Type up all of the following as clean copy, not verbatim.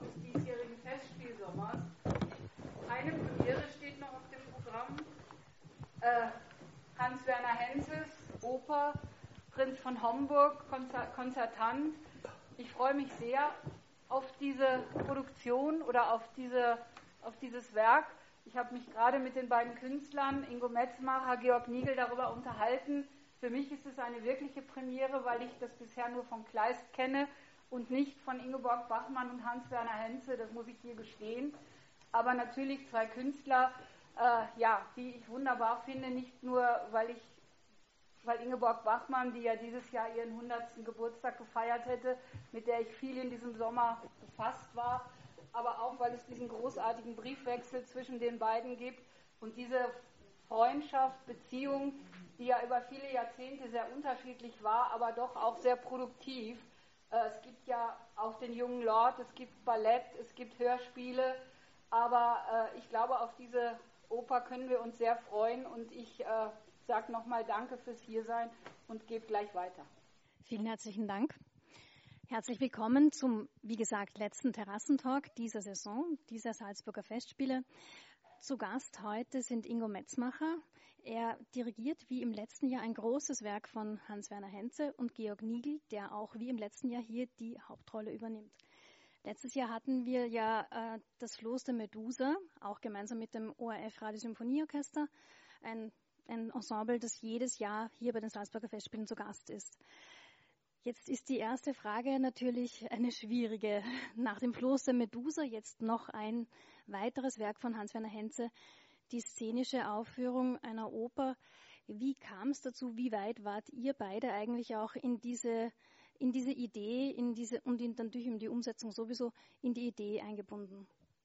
des diesjährigen Festspielsommers. Eine Premiere steht noch auf dem Programm. Hans-Werner Henzes Oper Prinz von Homburg, Konzertant. Ich freue mich sehr auf diese Produktion oder auf dieses Werk. Ich habe mich gerade mit den beiden Künstlern, Ingo Metzmacher, Georg Nigl, darüber unterhalten. Für mich ist es eine wirkliche Premiere, weil ich das bisher nur von Kleist kenne und nicht von Ingeborg Bachmann und Hans-Werner Henze, das muss ich hier gestehen. Aber natürlich zwei Künstler, die ich wunderbar finde, nicht nur, weil Ingeborg Bachmann, die ja dieses Jahr ihren 100. Geburtstag gefeiert hätte, mit der ich viel in diesem Sommer befasst war, aber auch, weil es diesen großartigen Briefwechsel zwischen den beiden gibt und diese Freundschaft, Beziehung, die ja über viele Jahrzehnte sehr unterschiedlich war, aber doch auch sehr produktiv. Es gibt ja auch den Jungen Lord, es gibt Ballett, es gibt Hörspiele, aber ich glaube, auf diese Oper können wir uns sehr freuen und ich sage nochmal Danke fürs Hiersein und gebe gleich weiter. Vielen herzlichen Dank. Herzlich willkommen zum, wie gesagt, letzten Terrassentalk dieser Saison, dieser Salzburger Festspiele. Zu Gast heute sind Ingo Metzmacher. Er dirigiert wie im letzten Jahr ein großes Werk von Hans-Werner Henze und Georg Nigl, der auch wie im letzten Jahr hier die Hauptrolle übernimmt. Letztes Jahr hatten wir ja das Floß der Medusa, auch gemeinsam mit dem ORF Radiosymphonieorchester, ein Ensemble, das jedes Jahr hier bei den Salzburger Festspielen zu Gast ist. Jetzt ist die erste Frage natürlich eine schwierige. Nach dem Floß der Medusa jetzt noch ein weiteres Werk von Hans-Werner Henze, die szenische Aufführung einer Oper. Wie kam es dazu? Wie weit wart ihr beide eigentlich auch in diese Idee, und natürlich in die Umsetzung sowieso, in die Idee eingebunden?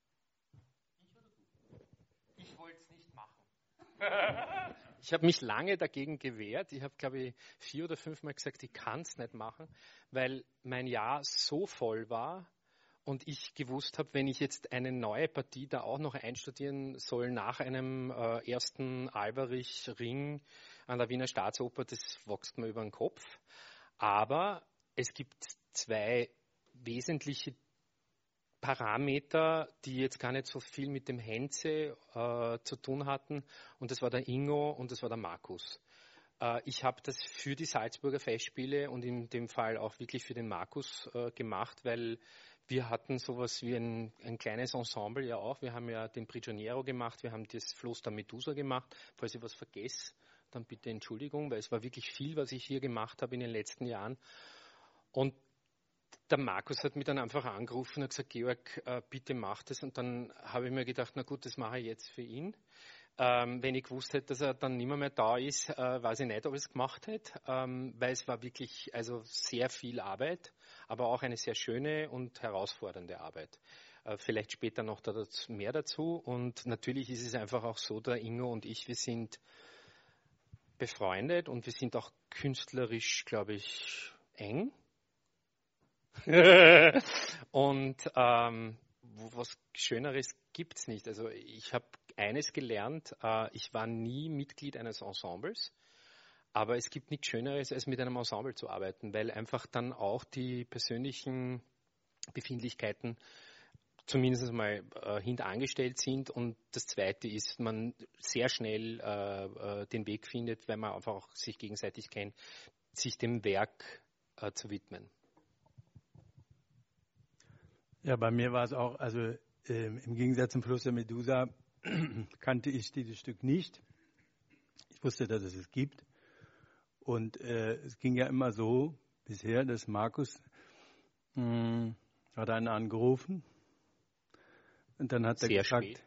Ich wollte es nicht machen. Ich habe mich lange dagegen gewehrt. Ich habe, glaube ich, 4 oder 5 Mal gesagt, ich kann es nicht machen, weil mein Jahr so voll war und ich gewusst habe, wenn ich jetzt eine neue Partie da auch noch einstudieren soll nach einem ersten Alberich-Ring an der Wiener Staatsoper, das wächst mir über den Kopf. Aber es gibt 2 wesentliche Parameter, die jetzt gar nicht so viel mit dem Henze zu tun hatten. Und das war der Ingo und das war der Markus. Ich habe das für die Salzburger Festspiele und in dem Fall auch wirklich für den Markus gemacht, weil wir hatten sowas wie ein kleines Ensemble ja auch. Wir haben ja den Prigioniero gemacht, wir haben das Floß der Medusa gemacht. Falls ich was vergesse, dann bitte Entschuldigung, weil es war wirklich viel, was ich hier gemacht habe in den letzten Jahren. Und der Markus hat mich dann einfach angerufen und gesagt, Georg, bitte mach das. Und dann habe ich mir gedacht, na gut, das mache ich jetzt für ihn. Wenn ich gewusst hätte, dass er dann nicht mehr da ist, weiß ich nicht, ob ich es gemacht hätte, weil es war wirklich sehr viel Arbeit, aber auch eine sehr schöne und herausfordernde Arbeit. Vielleicht später noch mehr dazu. Und natürlich ist es einfach auch so, der Ingo und ich, wir sind befreundet und wir sind auch künstlerisch, glaube ich, eng. Und was Schöneres gibt es nicht. Also ich habe eines gelernt, ich war nie Mitglied eines Ensembles, aber es gibt nichts Schöneres, als mit einem Ensemble zu arbeiten, weil einfach dann auch die persönlichen Befindlichkeiten zumindest mal hintangestellt sind. Und das Zweite ist, man sehr schnell den Weg findet, weil man einfach auch sich gegenseitig kennt, sich dem Werk zu widmen. Ja, bei mir war es auch, im Gegensatz zum Fluss der Medusa kannte ich dieses Stück nicht. Ich wusste, dass es gibt. Und es ging ja immer so bisher, dass Markus hat einen angerufen und dann hat er gesagt,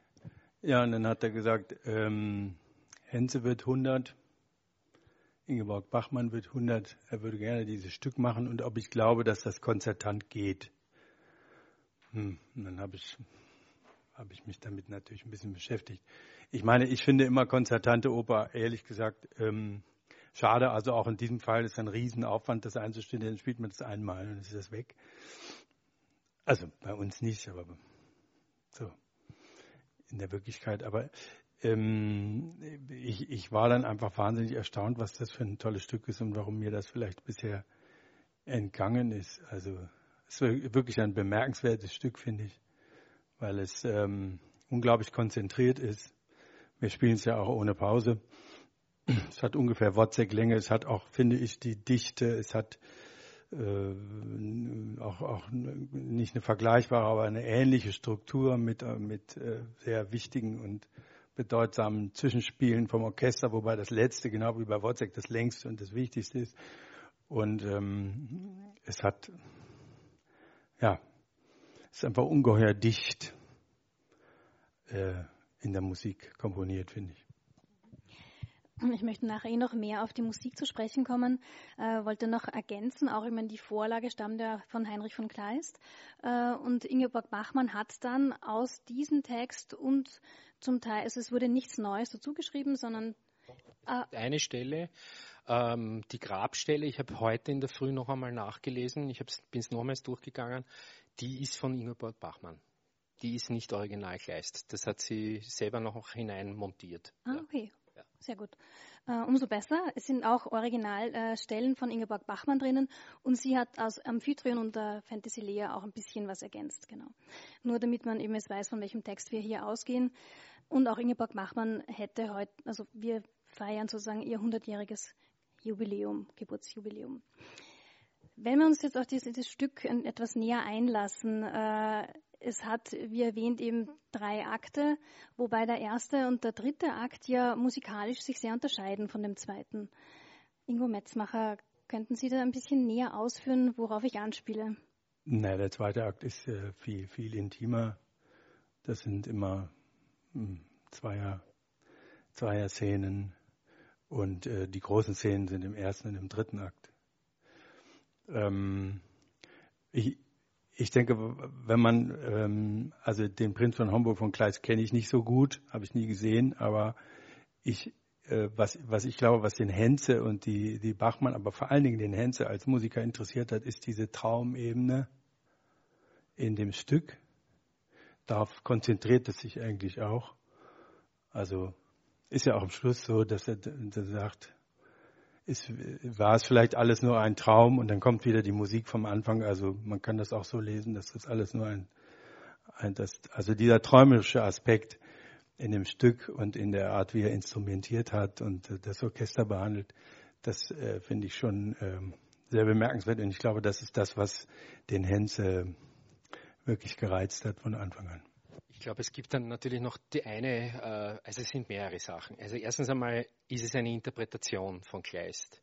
Henze wird 100, Ingeborg Bachmann wird 100, er würde gerne dieses Stück machen und ob ich glaube, dass das Konzertant geht. Und dann habe ich mich damit natürlich ein bisschen beschäftigt. Ich meine, ich finde immer konzertante Oper, ehrlich gesagt, schade. Also auch in diesem Fall ist ein Riesenaufwand, das einzustellen. Dann spielt man das einmal und dann ist das weg. Also bei uns nicht, aber so in der Wirklichkeit. Aber ich war dann einfach wahnsinnig erstaunt, was das für ein tolles Stück ist und warum mir das vielleicht bisher entgangen ist. Also ist wirklich ein bemerkenswertes Stück, finde ich, weil es unglaublich konzentriert ist. Wir spielen es ja auch ohne Pause. Es hat ungefähr Wozzeck-Länge, es hat auch, finde ich, die Dichte, es hat auch nicht eine vergleichbare, aber eine ähnliche Struktur mit sehr wichtigen und bedeutsamen Zwischenspielen vom Orchester, wobei das letzte, genau wie bei Wozzeck, das längste und das wichtigste ist. Und es ist einfach ungeheuer dicht in der Musik komponiert, finde ich. Ich möchte nachher noch mehr auf die Musik zu sprechen kommen. Wollte noch ergänzen, auch die Vorlage stammt ja von Heinrich von Kleist. Und Ingeborg Bachmann hat dann aus diesem Text und zum Teil, also es wurde nichts Neues dazugeschrieben, sondern eine Stelle, die Grabstelle, ich habe heute in der Früh noch einmal nachgelesen, bin es nochmals durchgegangen, die ist von Ingeborg Bachmann. Die ist nicht original Kleist. Das hat sie selber noch hinein montiert. Okay. Ja. Sehr gut. Umso besser. Es sind auch Originalstellen von Ingeborg Bachmann drinnen und sie hat aus Amphitryon und der Fantasy-Lea auch ein bisschen was ergänzt, genau. Nur damit man eben es weiß, von welchem Text wir hier ausgehen. Und auch Ingeborg Bachmann hätte heute, also wir feiern sozusagen ihr 100-jähriges Jubiläum, Geburtsjubiläum. Wenn wir uns jetzt auf dieses Stück etwas näher einlassen, es hat, wie erwähnt, eben 3 Akte, wobei der erste und der dritte Akt ja musikalisch sich sehr unterscheiden von dem zweiten. Ingo Metzmacher, könnten Sie da ein bisschen näher ausführen, worauf ich anspiele? Na, der zweite Akt ist viel, viel intimer. Das sind immer Zweier-Szenen und die großen Szenen sind im ersten und im dritten Akt. Ich denke, wenn man, also den Prinz von Homburg von Kleist kenne ich nicht so gut, habe ich nie gesehen, aber was ich glaube, was den Henze und die Bachmann, aber vor allen Dingen den Henze als Musiker interessiert hat, ist diese Traumebene in dem Stück. Darauf konzentriert es sich eigentlich auch. Also ist ja auch am Schluss so, dass er sagt, war es vielleicht alles nur ein Traum und dann kommt wieder die Musik vom Anfang. Also man kann das auch so lesen, dass das alles nur also dieser träumerische Aspekt in dem Stück und in der Art, wie er instrumentiert hat und das Orchester behandelt, das finde ich schon sehr bemerkenswert. Und ich glaube, das ist das, was den Henze wirklich gereizt hat von Anfang an. Ich glaube, es gibt dann natürlich noch also es sind mehrere Sachen. Also erstens einmal ist es eine Interpretation von Kleist.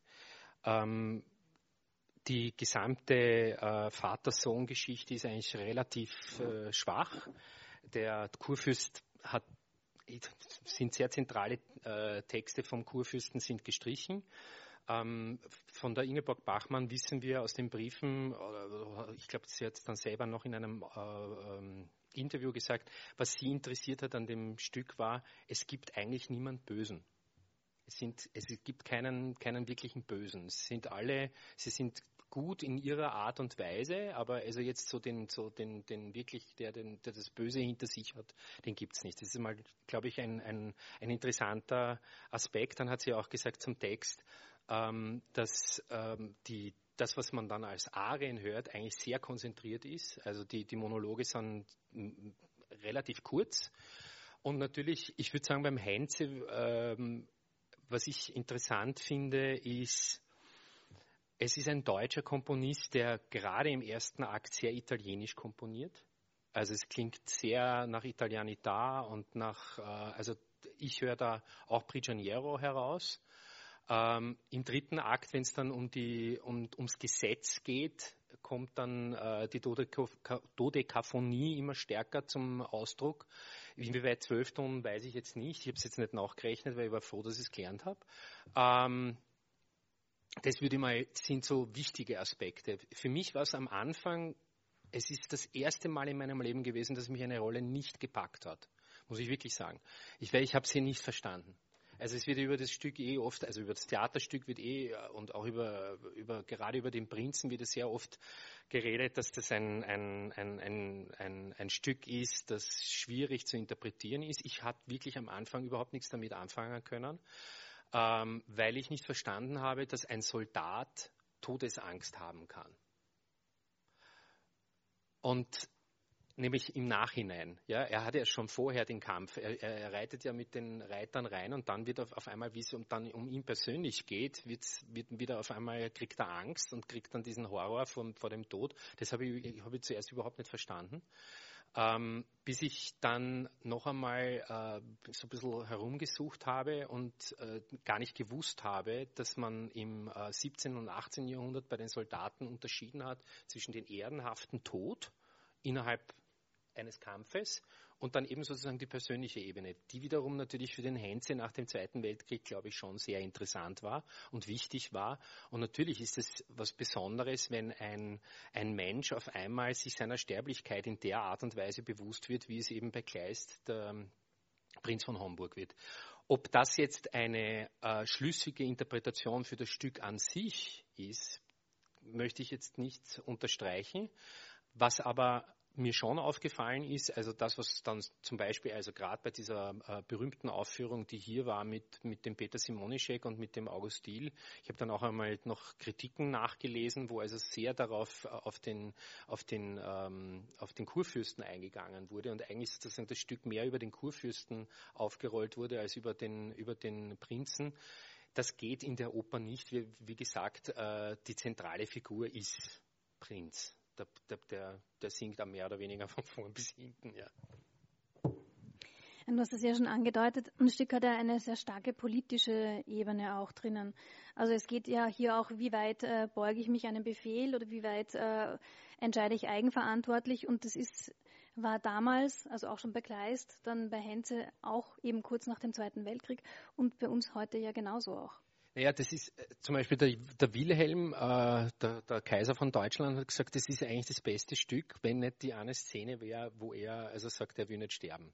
Die gesamte Vater-Sohn-Geschichte ist eigentlich relativ schwach. Der Kurfürst sind sehr zentrale Texte vom Kurfürsten sind gestrichen. Von der Ingeborg Bachmann wissen wir aus den Briefen, ich glaube, sie hat es dann selber noch in einem Interview gesagt, was sie interessiert hat an dem Stück war, es gibt eigentlich niemand Bösen. Es gibt keinen wirklichen Bösen. Sie sind gut in ihrer Art und Weise, aber also jetzt den wirklich, der das Böse hinter sich hat, den gibt es nicht. Das ist mal, glaube ich, ein interessanter Aspekt. Dann hat sie auch gesagt zum Text, dass das, was man dann als Arien hört, eigentlich sehr konzentriert ist. Also die Monologe sind relativ kurz. Und natürlich, ich würde sagen, beim Henze, was ich interessant finde, ist, es ist ein deutscher Komponist, der gerade im ersten Akt sehr italienisch komponiert. Also es klingt sehr nach Italianità und also ich höre da auch Prigioniero heraus. Im dritten Akt, wenn es dann ums Gesetz geht, kommt dann die Dodekaphonie immer stärker zum Ausdruck. Inwieweit 12 Tonen, weiß ich jetzt nicht. Ich habe es jetzt nicht nachgerechnet, weil ich war froh, dass ich es gelernt habe. Das sind so wichtige Aspekte. Für mich war es am Anfang, es ist das erste Mal in meinem Leben gewesen, dass mich eine Rolle nicht gepackt hat. Muss ich wirklich sagen. Ich habe sie nicht verstanden. Also es wird über das Stück oft, also über das Theaterstück wird und auch gerade über den Prinzen wird sehr oft geredet, dass das ein Stück ist, das schwierig zu interpretieren ist. Ich habe wirklich am Anfang überhaupt nichts damit anfangen können, weil ich nicht verstanden habe, dass ein Soldat Todesangst haben kann. Und nämlich im Nachhinein. Ja, er hatte ja schon vorher den Kampf. Er reitet ja mit den Reitern rein und dann wird auf einmal, wie es dann um ihn persönlich geht, wird wieder auf einmal, kriegt er Angst und kriegt dann diesen Horror vor dem Tod. Das habe ich zuerst überhaupt nicht verstanden. Bis ich dann noch einmal so ein bisschen herumgesucht habe und gar nicht gewusst habe, dass man im 17. und 18. Jahrhundert bei den Soldaten unterschieden hat zwischen den ehrenhaften Tod innerhalb eines Kampfes und dann eben sozusagen die persönliche Ebene, die wiederum natürlich für den Hentze nach dem Zweiten Weltkrieg, glaube ich, schon sehr interessant war und wichtig war. Und natürlich ist es was Besonderes, wenn ein Mensch auf einmal sich seiner Sterblichkeit in der Art und Weise bewusst wird, wie es eben bei Kleist der Prinz von Homburg wird. Ob das jetzt eine schlüssige Interpretation für das Stück an sich ist, möchte ich jetzt nicht unterstreichen. Was aber mir schon aufgefallen ist, also das, was dann zum Beispiel, also gerade bei dieser berühmten Aufführung, die hier war mit dem Peter Simonischek und mit dem August Diehl, ich habe dann auch einmal noch Kritiken nachgelesen, wo also sehr darauf auf den Kurfürsten eingegangen wurde und eigentlich sozusagen das Stück mehr über den Kurfürsten aufgerollt wurde als über den Prinzen. Das geht in der Oper nicht. Wie gesagt, die zentrale Figur ist Prinz. Der singt da mehr oder weniger von vorn bis hinten, ja. Du hast es ja schon angedeutet, ein Stück hat ja eine sehr starke politische Ebene auch drinnen. Also es geht ja hier auch, wie weit beuge ich mich einem Befehl oder wie weit entscheide ich eigenverantwortlich. Und das war damals, also auch schon bei Kleist, dann bei Hentze auch eben kurz nach dem Zweiten Weltkrieg und bei uns heute ja genauso auch. Naja, das ist zum Beispiel der Wilhelm, der Kaiser von Deutschland, hat gesagt, das ist eigentlich das beste Stück, wenn nicht die eine Szene wäre, wo er also sagt, er will nicht sterben.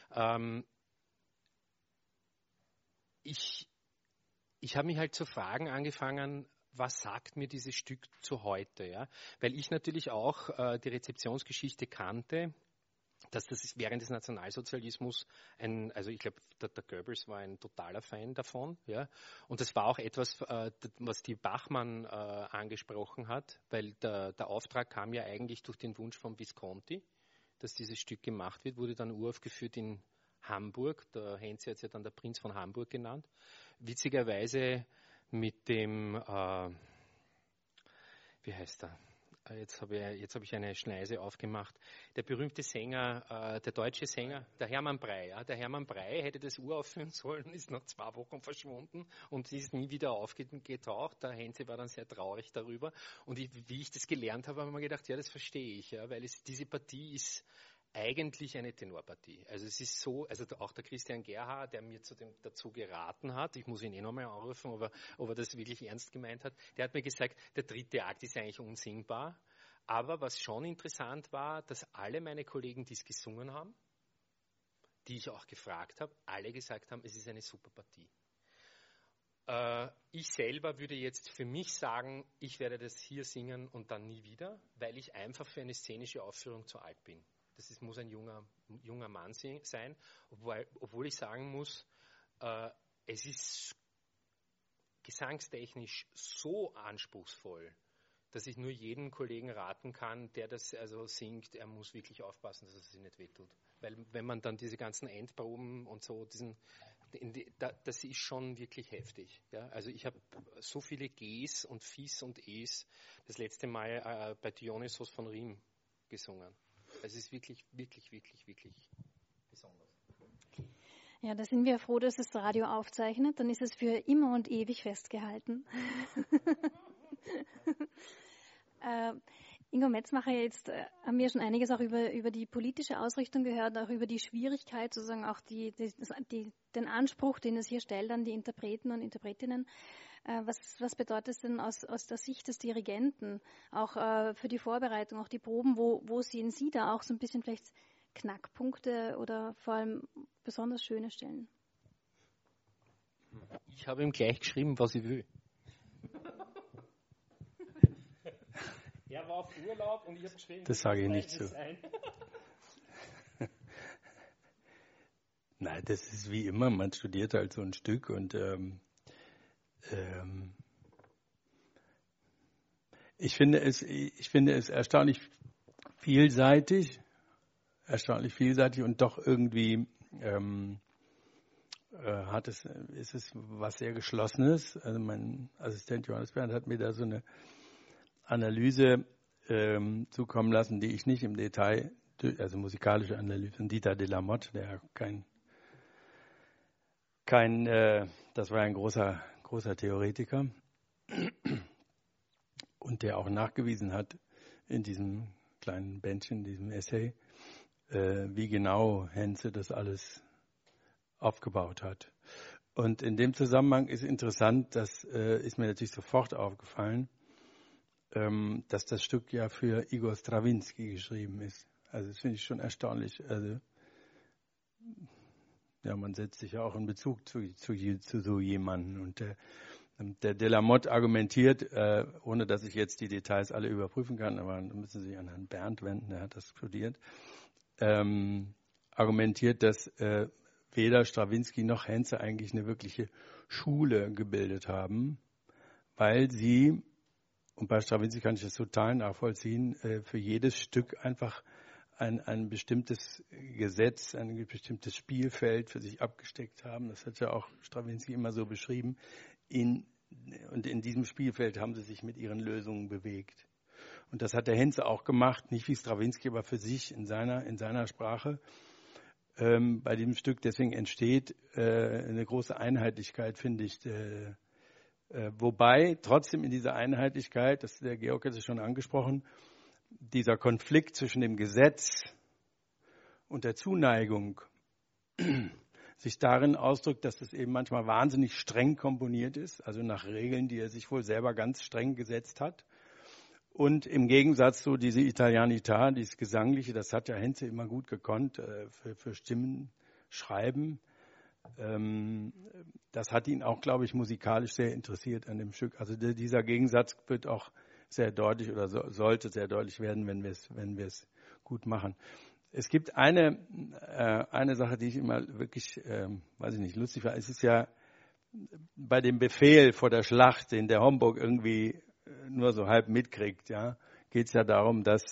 Ich habe mich halt zu fragen angefangen, was sagt mir dieses Stück zu heute? Ja? Weil ich natürlich auch die Rezeptionsgeschichte kannte, dass das während des Nationalsozialismus also ich glaube, der Goebbels war ein totaler Fan davon, ja. Und das war auch etwas, was die Bachmann angesprochen hat, weil der Auftrag kam ja eigentlich durch den Wunsch von Visconti, dass dieses Stück gemacht wird, wurde dann uraufgeführt in Hamburg. Der Hentze hat es ja dann der Prinz von Hamburg genannt. Witzigerweise mit dem, wie heißt er? Jetzt habe ich eine Schneise aufgemacht. Der berühmte Sänger, der deutsche Sänger, der Hermann Brey. Ja, der Hermann Brey hätte das uraufführen sollen, ist nach 2 Wochen verschwunden und ist nie wieder aufgetaucht. Der Hentze war dann sehr traurig darüber. Und wie ich das gelernt habe, habe ich mir gedacht, ja, das verstehe ich, ja, weil diese Partie ist eigentlich eine Tenorpartie. Also es ist so, also auch der Christian Gerhard, der mir dazu geraten hat, ich muss ihn nochmal anrufen, ob er das wirklich ernst gemeint hat, der hat mir gesagt, der 3. Akt ist eigentlich unsingbar, aber was schon interessant war, dass alle meine Kollegen, die es gesungen haben, die ich auch gefragt habe, alle gesagt haben, es ist eine super Partie. Ich selber würde jetzt für mich sagen, ich werde das hier singen und dann nie wieder, weil ich einfach für eine szenische Aufführung zu alt bin. Das muss ein junger Mann sein, obwohl ich sagen muss, es ist gesangstechnisch so anspruchsvoll, dass ich nur jedem Kollegen raten kann, der das also singt, er muss wirklich aufpassen, dass es sich nicht wehtut. Weil wenn man dann diese ganzen Endproben und so, das ist schon wirklich heftig. Ja? Also ich habe so viele Gs und Fis und Es das letzte Mal bei Dionysos von Riem gesungen. Es ist wirklich, wirklich, wirklich, wirklich besonders. Ja, da sind wir froh, dass das Radio aufzeichnet. Dann ist es für immer und ewig festgehalten. Ingo Metzmacher, jetzt haben wir schon einiges auch über die politische Ausrichtung gehört, auch über die Schwierigkeit, sozusagen auch den Anspruch, den es hier stellt an die Interpreten und Interpretinnen. Was bedeutet es denn aus der Sicht des Dirigenten, auch für die Vorbereitung, auch die Proben, wo sehen Sie da auch so ein bisschen vielleicht Knackpunkte oder vor allem besonders schöne Stellen? Ich habe ihm gleich geschrieben, was ich will. Er war auf Urlaub und ich habe geschrieben, das sage ich nicht so. Nein, das ist wie immer, man studiert halt so ein Stück und ich finde es erstaunlich vielseitig, erstaunlich vielseitig und doch irgendwie ist es was sehr Geschlossenes. Also mein Assistent Johannes Bernd hat mir da so eine Analyse zukommen lassen, die ich nicht im Detail, also musikalische Analyse von Dieter de la Motte, der das war ein großer Theoretiker und der auch nachgewiesen hat in diesem kleinen Bändchen, diesem Essay, wie genau Henze das alles aufgebaut hat. Und in dem Zusammenhang ist interessant, das ist mir natürlich sofort aufgefallen, dass das Stück ja für Igor Strawinsky geschrieben ist. Also das finde ich schon erstaunlich. Also ja, man setzt sich ja auch in Bezug zu so jemandem. Und der de la Motte argumentiert, ohne dass ich jetzt die Details alle überprüfen kann, aber da müssen Sie sich an Herrn Bernd wenden, der hat das studiert, argumentiert, dass weder Strawinsky noch Henze eigentlich eine wirkliche Schule gebildet haben, weil sie, und bei Strawinsky kann ich das total nachvollziehen, für jedes Stück einfach ein bestimmtes Gesetz, ein bestimmtes Spielfeld für sich abgesteckt haben. Das hat ja auch Strawinsky immer so beschrieben. Und in diesem Spielfeld haben sie sich mit ihren Lösungen bewegt. Und das hat der Henze auch gemacht, nicht wie Strawinsky, aber für sich in seiner Sprache. Bei diesem Stück deswegen entsteht eine große Einheitlichkeit, finde ich. Wobei trotzdem in dieser Einheitlichkeit, das der Georg hat es schon angesprochen, dieser Konflikt zwischen dem Gesetz und der Zuneigung sich darin ausdrückt, dass es eben manchmal wahnsinnig streng komponiert ist, also nach Regeln, die er sich wohl selber ganz streng gesetzt hat. Und im Gegensatz zu diese Italianità, dieses Gesangliche, das hat ja Henze immer gut gekonnt, für Stimmen schreiben. Das hat ihn auch, glaube ich, musikalisch sehr interessiert an dem Stück. Also dieser Gegensatz wird auch sehr deutlich oder sollte sehr deutlich werden, wenn wir es gut machen. Es gibt eine Sache, die ich immer wirklich, weiß ich nicht, lustig war. Es ist ja bei dem Befehl vor der Schlacht, den der Homburg irgendwie nur so halb mitkriegt, ja, geht es ja darum, dass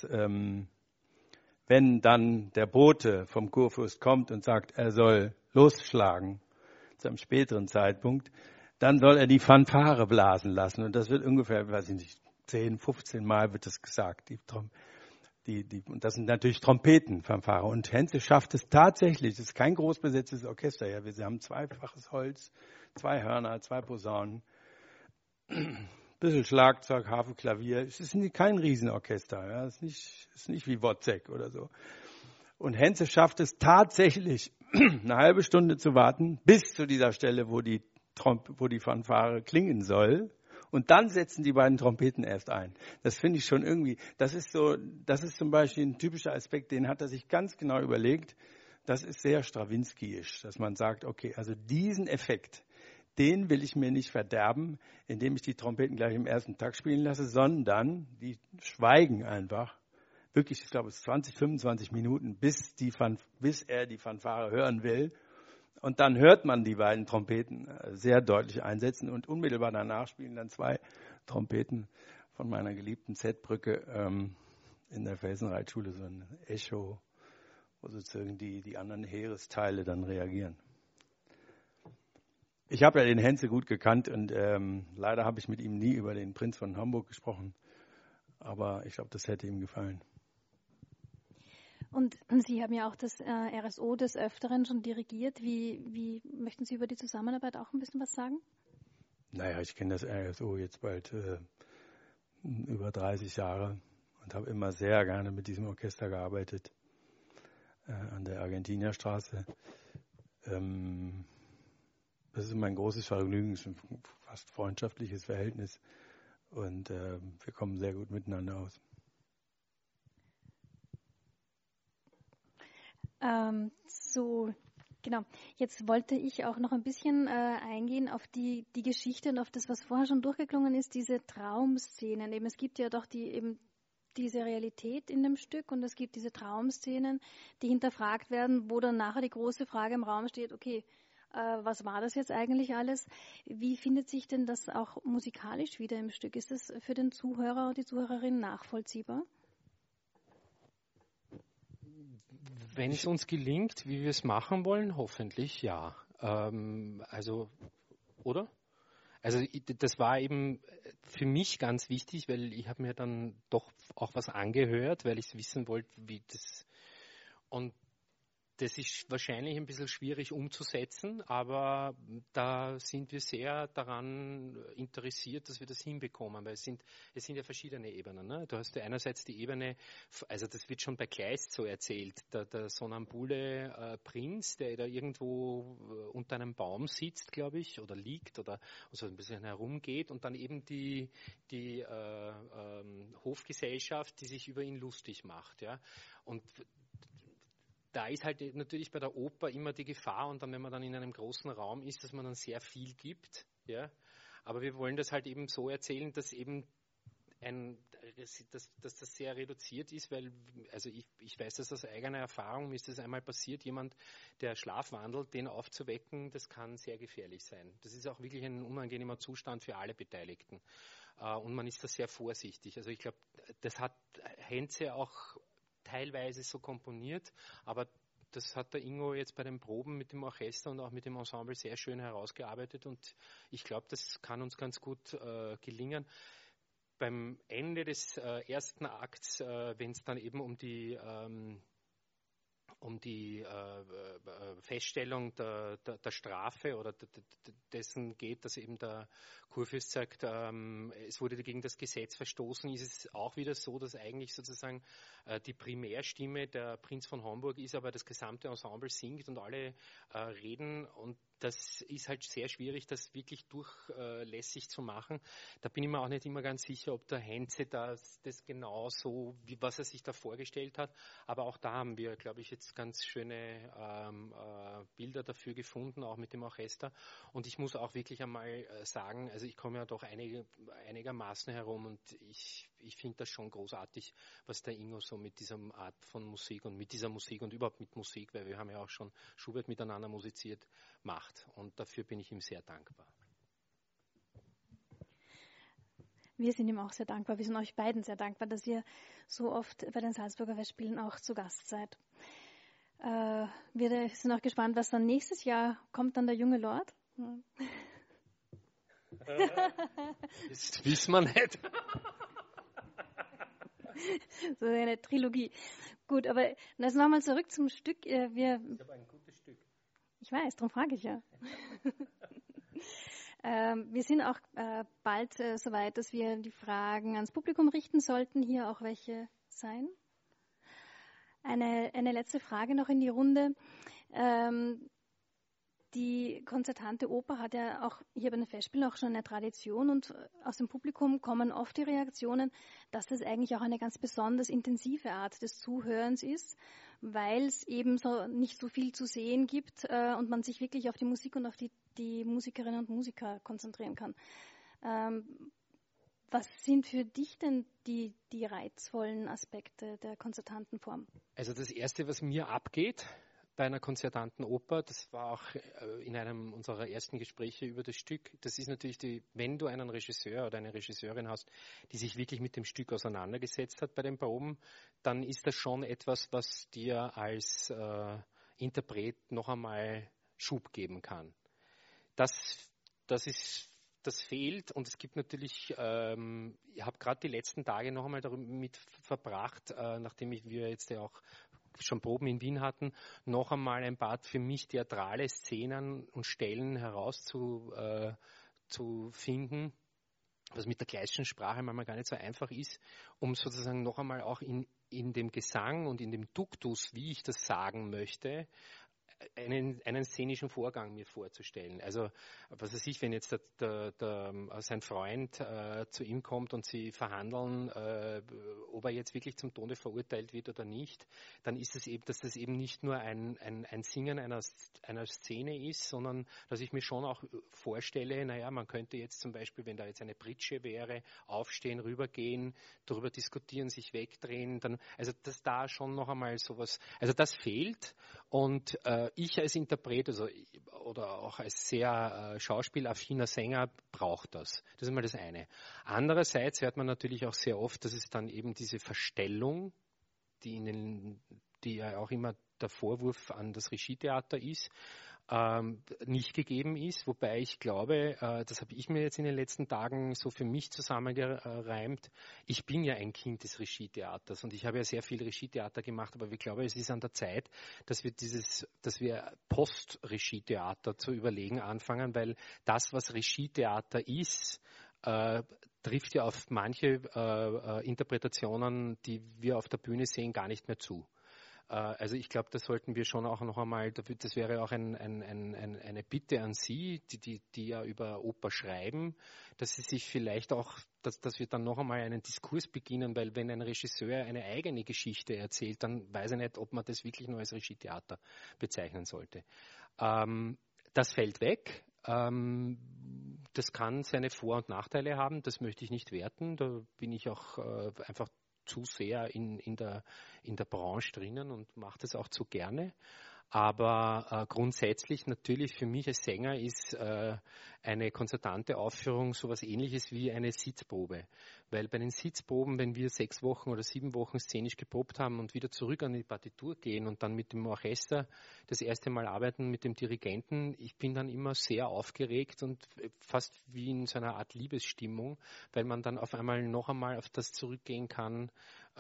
wenn dann der Bote vom Kurfürst kommt und sagt, er soll losschlagen, zu einem späteren Zeitpunkt, dann soll er die Fanfare blasen lassen. Und das wird ungefähr, weiß ich nicht, 10, 15 Mal wird das gesagt. Und das sind natürlich Trompetenfanfare. Und Henze schafft es tatsächlich, es ist kein groß besetztes Orchester. Ja. Wir haben zweifaches Holz, 2 Hörner, 2 Posaunen, bisschen Schlagzeug, Harfe, Klavier. Es ist kein Riesenorchester. Ja. Es ist nicht wie Wozzeck oder so. Und Henze schafft es tatsächlich, eine halbe Stunde zu warten, bis zu dieser Stelle, wo die Fanfare klingen soll. Und dann setzen die beiden Trompeten erst ein. Das finde ich schon irgendwie, das ist zum Beispiel ein typischer Aspekt, den hat er sich ganz genau überlegt. Das ist sehr Strawinsky-isch, dass man sagt, okay, also diesen Effekt, den will ich mir nicht verderben, indem ich die Trompeten gleich im ersten Takt spielen lasse, sondern die schweigen einfach. Wirklich, ich glaube, es ist 20, 25 Minuten, bis er die Fanfare hören will. Und dann hört man die beiden Trompeten sehr deutlich einsetzen und unmittelbar danach spielen dann 2 Trompeten von meiner geliebten Z-Brücke in der Felsenreitschule so ein Echo, wo sozusagen die anderen Heeresteile dann reagieren. Ich habe ja den Henze gut gekannt und leider habe ich mit ihm nie über den Prinz von Hamburg gesprochen, aber ich glaube, das hätte ihm gefallen. Und Sie haben ja auch das RSO des Öfteren schon dirigiert. Wie möchten Sie über die Zusammenarbeit auch ein bisschen was sagen? Naja, ich kenne das RSO jetzt bald über 30 Jahre und habe immer sehr gerne mit diesem Orchester gearbeitet an der Argentinierstraße. Das ist mein großes Vergnügen, es ist ein fast freundschaftliches Verhältnis und wir kommen sehr gut miteinander aus. Genau. Jetzt wollte ich auch noch ein bisschen eingehen auf die Geschichte und auf das, was vorher schon durchgeklungen ist, diese Traumszenen. Eben, es gibt ja doch diese Realität in dem Stück und es gibt diese Traumszenen, die hinterfragt werden, wo dann nachher die große Frage im Raum steht, okay, was war das jetzt eigentlich alles? Wie findet sich denn das auch musikalisch wieder im Stück? Ist das für den Zuhörer oder die Zuhörerin nachvollziehbar? Wenn es uns gelingt, wie wir es machen wollen, hoffentlich ja. Oder? Also das war eben für mich ganz wichtig, weil ich habe mir dann doch auch was angehört, weil ich wissen wollte, wie das. Und das ist wahrscheinlich ein bisschen schwierig umzusetzen, aber da sind wir sehr daran interessiert, dass wir das hinbekommen, weil es sind ja verschiedene Ebenen. Ne? Du hast ja einerseits die Ebene, also das wird schon bei Kleist so erzählt, der Sonnambule Prinz, der da irgendwo unter einem Baum sitzt, glaube ich, oder liegt oder so ein bisschen herumgeht und dann eben die Hofgesellschaft, die sich über ihn lustig macht. Ja? Und da ist halt natürlich bei der Oper immer die Gefahr und dann, wenn man dann in einem großen Raum ist, dass man dann sehr viel gibt, ja. Aber wir wollen das halt eben so erzählen, dass eben dass das sehr reduziert ist, weil, also ich weiß das aus eigener Erfahrung, mir ist das einmal passiert, jemand, der schlafwandelt, den aufzuwecken, das kann sehr gefährlich sein. Das ist auch wirklich ein unangenehmer Zustand für alle Beteiligten. Und man ist da sehr vorsichtig. Also ich glaube, das hat Henze auch teilweise so komponiert, aber das hat der Ingo jetzt bei den Proben mit dem Orchester und auch mit dem Ensemble sehr schön herausgearbeitet und ich glaube, das kann uns ganz gut gelingen. Beim Ende des ersten Akts, wenn es dann eben um die Feststellung der Strafe oder dessen geht, dass eben der Kurfürst sagt, es wurde gegen das Gesetz verstoßen, ist es auch wieder so, dass eigentlich sozusagen die Primärstimme der Prinz von Homburg ist, aber das gesamte Ensemble singt und alle reden und das ist halt sehr schwierig, das wirklich durchlässig zu machen. Da bin ich mir auch nicht immer ganz sicher, ob der Henze das genau so, was er sich da vorgestellt hat. Aber auch da haben wir, glaube ich, jetzt ganz schöne Bilder dafür gefunden, auch mit dem Orchester. Und ich muss auch wirklich einmal sagen, also ich komme ja doch einigermaßen herum und ich finde das schon großartig, was der Ingo so mit dieser Art von Musik und mit dieser Musik und überhaupt mit Musik, weil wir haben ja auch schon Schubert miteinander musiziert, macht. Und dafür bin ich ihm sehr dankbar. Wir sind ihm auch sehr dankbar. Wir sind euch beiden sehr dankbar, dass ihr so oft bei den Salzburger Festspielen auch zu Gast seid. Wir sind auch gespannt, was dann nächstes Jahr kommt, dann der junge Lord. Das wissen wir nicht. So eine Trilogie. Gut, aber jetzt nochmal zurück zum Stück. Ich habe ein gutes Stück. Ich weiß, darum frage ich ja. Wir sind auch bald soweit, dass wir die Fragen ans Publikum richten sollten. Hier auch welche sein. Eine letzte Frage noch in die Runde. Die konzertante Oper hat ja auch hier bei den Festspielen auch schon eine Tradition und aus dem Publikum kommen oft die Reaktionen, dass das eigentlich auch eine ganz besonders intensive Art des Zuhörens ist, weil es eben so nicht so viel zu sehen gibt und man sich wirklich auf die Musik und auf die Musikerinnen und Musiker konzentrieren kann. Was sind für dich denn die reizvollen Aspekte der konzertanten Form? Also das Erste, was mir abgeht bei einer konzertanten Oper, das war auch in einem unserer ersten Gespräche über das Stück, das ist natürlich wenn du einen Regisseur oder eine Regisseurin hast, die sich wirklich mit dem Stück auseinandergesetzt hat bei den Proben, dann ist das schon etwas, was dir als Interpret noch einmal Schub geben kann. Das fehlt und es gibt natürlich, ich habe gerade die letzten Tage noch einmal damit verbracht, nachdem wir jetzt ja auch schon Proben in Wien hatten, noch einmal ein paar für mich theatrale Szenen und Stellen herauszufinden, was mit der Kleistschen Sprache manchmal gar nicht so einfach ist, um sozusagen noch einmal auch in dem Gesang und in dem Duktus, wie ich das sagen möchte, einen szenischen Vorgang mir vorzustellen. Also, was weiß ich, wenn jetzt sein Freund zu ihm kommt und sie verhandeln, ob er jetzt wirklich zum Tode verurteilt wird oder nicht, dann ist es eben, dass das eben nicht nur ein Singen einer Szene ist, sondern dass ich mir schon auch vorstelle, naja, man könnte jetzt zum Beispiel, wenn da jetzt eine Pritsche wäre, aufstehen, rübergehen, darüber diskutieren, sich wegdrehen, also dass da schon noch einmal sowas, also das fehlt und ich als Interpret oder auch als sehr schauspielaffiner Sänger braucht das. Das ist mal das eine. Andererseits hört man natürlich auch sehr oft, dass es dann eben diese Verstellung die ja auch immer der Vorwurf an das Regietheater ist, nicht gegeben ist, wobei ich glaube, das habe ich mir jetzt in den letzten Tagen so für mich zusammengereimt, ich bin ja ein Kind des Regietheaters und ich habe ja sehr viel Regietheater gemacht, aber ich glaube, es ist an der Zeit, dass wir Post-Regietheater zu überlegen anfangen, weil das, was Regietheater ist, trifft ja auf manche Interpretationen, die wir auf der Bühne sehen, gar nicht mehr zu. Also ich glaube, da sollten wir schon auch noch einmal, das wäre auch eine Bitte an Sie, die ja über Oper schreiben, dass Sie sich vielleicht auch, dass wir dann noch einmal einen Diskurs beginnen, weil wenn ein Regisseur eine eigene Geschichte erzählt, dann weiß ich nicht, ob man das wirklich nur als Regietheater bezeichnen sollte. Das fällt weg. Das kann seine Vor- und Nachteile haben, das möchte ich nicht werten, da bin ich auch einfach zu sehr in der Branche drinnen und mache das auch zu gerne. Aber grundsätzlich natürlich für mich als Sänger ist eine konzertante Aufführung sowas Ähnliches wie eine Sitzprobe. Weil bei den Sitzproben, wenn wir 6 Wochen oder 7 Wochen szenisch geprobt haben und wieder zurück an die Partitur gehen und dann mit dem Orchester das erste Mal arbeiten mit dem Dirigenten, ich bin dann immer sehr aufgeregt und fast wie in so einer Art Liebesstimmung, weil man dann auf einmal noch einmal auf das zurückgehen kann,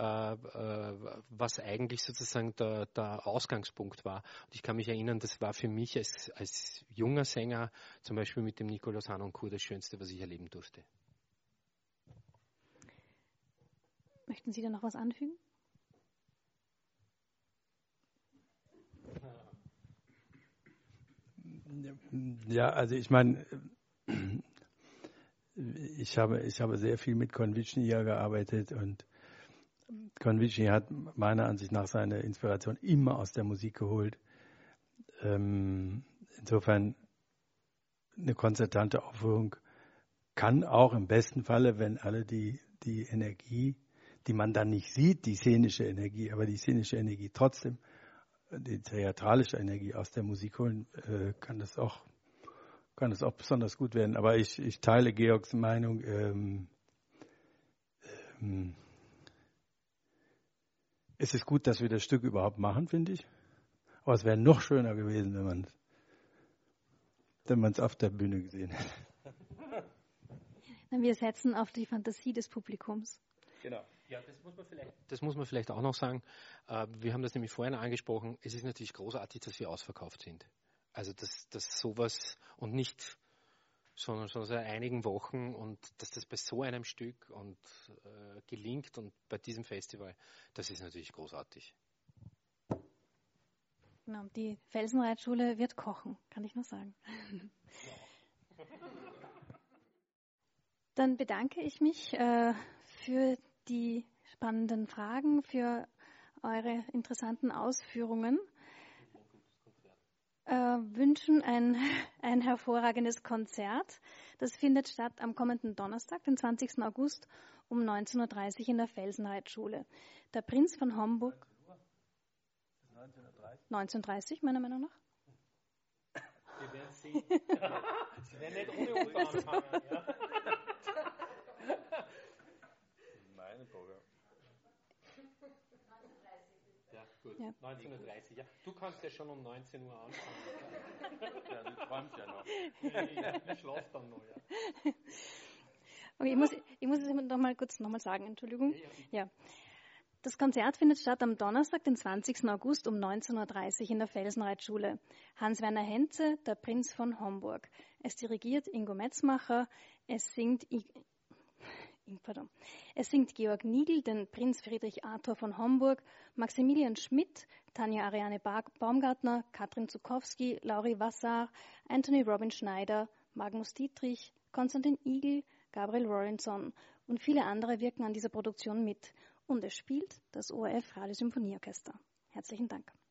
was eigentlich sozusagen der Ausgangspunkt war. Und ich kann mich erinnern, das war für mich als junger Sänger, zum Beispiel mit dem Nikolaus Harnoncourt, das Schönste, was ich erleben durfte. Möchten Sie da noch was anfügen? Ja, also ich meine, ich habe sehr viel mit Konvichny ja gearbeitet und Konvichny hat meiner Ansicht nach seine Inspiration immer aus der Musik geholt. Insofern eine konzertante Aufführung kann auch im besten Falle, wenn alle die Energie, die man dann nicht sieht, die szenische Energie, aber die szenische Energie trotzdem, die theatralische Energie aus der Musik holen, kann das auch besonders gut werden. Aber ich teile Georgs Meinung. Es ist gut, dass wir das Stück überhaupt machen, finde ich. Aber es wäre noch schöner gewesen, wenn man es auf der Bühne gesehen hätte. Wir setzen auf die Fantasie des Publikums. Genau. Ja, das muss man vielleicht auch noch sagen. Wir haben das nämlich vorhin angesprochen. Es ist natürlich großartig, dass wir ausverkauft sind. Also, dass sowas und nicht schon seit einigen Wochen und dass das bei so einem Stück und gelingt und bei diesem Festival, das ist natürlich großartig. Genau, die Felsenreitschule wird kochen, kann ich nur sagen. Dann bedanke ich mich für die spannenden Fragen, für eure interessanten Ausführungen. Wünschen ein hervorragendes Konzert. Das findet statt am kommenden Donnerstag, den 20. August um 19.30 Uhr in der Felsenreitschule. Der Prinz von Homburg. 19.30 meiner Meinung nach. Wir werden sehen. Sie werden nicht ohne uns anfangen. Ja? Meine Frage. Ja, gut. Ja. 19.30 Uhr. Ja. Du kannst ja schon um 19 Uhr anfangen. Ja, du träumst ja noch. Ich schlafe dann noch, ja. Okay, ich muss es noch mal kurz sagen, Entschuldigung. Ja. Das Konzert findet statt am Donnerstag, den 20. August um 19.30 Uhr in der Felsenreitschule. Hans-Werner Henze, der Prinz von Homburg. Es dirigiert Ingo Metzmacher. Es singt Georg Nigl, den Prinz Friedrich Arthur von Homburg, Maximilian Schmidt, Tanja Ariane Baumgartner, Katrin Zukowski, Lauri Wassar, Anthony Robin Schneider, Magnus Dietrich, Konstantin Igel, Gabriel Rawlinson und viele andere wirken an dieser Produktion mit. Und es spielt das ORF Radiosymphonieorchester. Herzlichen Dank.